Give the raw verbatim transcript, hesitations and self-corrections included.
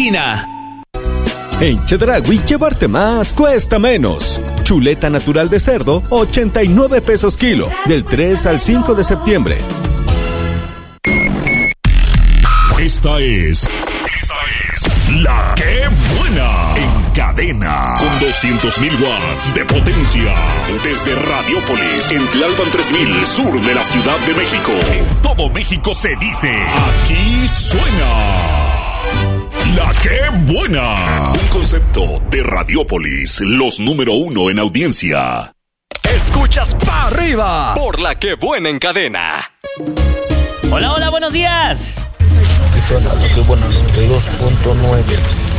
esquina. En Chedraui, llevarte más cuesta menos. Chuleta natural de cerdo, ochenta y nueve pesos kilo, del tres al cinco de septiembre. Esta es... Esta es... La que buena. En cadena. Con doscientos mil watts de potencia. Desde Radiópolis, en Tlalpan tres mil, sur de la Ciudad de México. En todo México se dice... Aquí suena... La que buena. Un concepto de Radiópolis, los número uno en audiencia. Escuchas pa' arriba por La que buena en cadena. Hola, hola, buenos días. Aquí suena La que buena noventa y dos punto nueve.